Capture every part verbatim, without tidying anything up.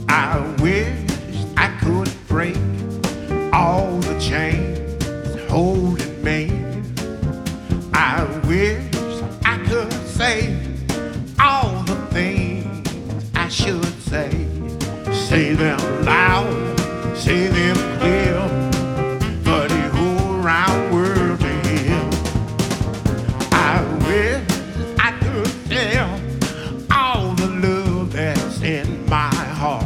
I wish I could break all the chains holding me. I wish I could say all the things I should say. Say them loud, say them clear, for the whole round world to hear. I wish I could tell all the love that's in my heart.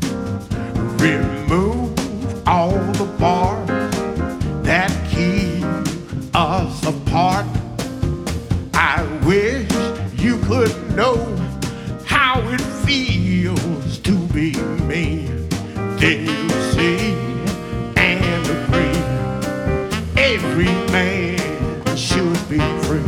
Remove all the bars that keep us apart. I wish you could know how it feels to be me. Then you see and agree, every man should be free.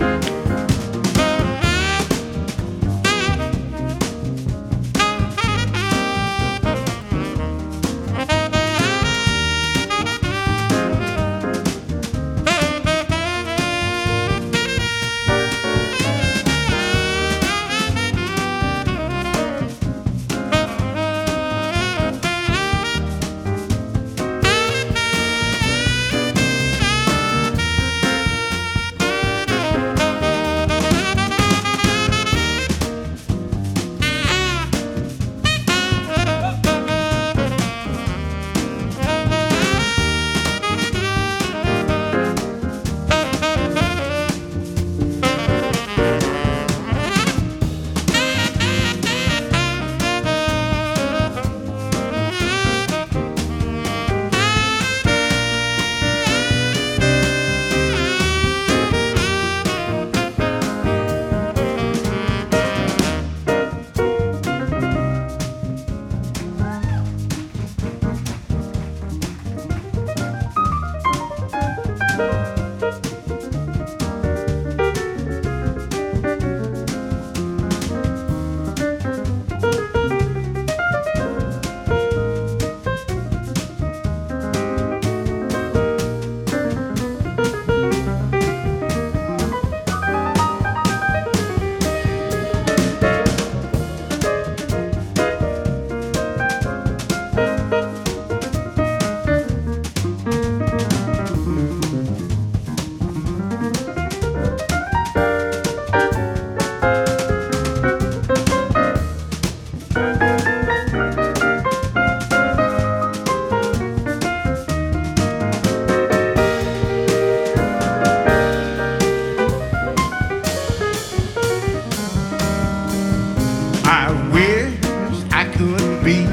I wish I could be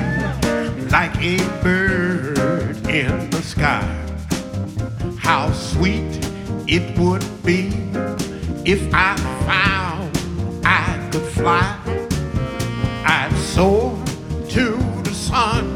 like a bird in the sky. How sweet it would be if I found I could fly. I'd soar to the sun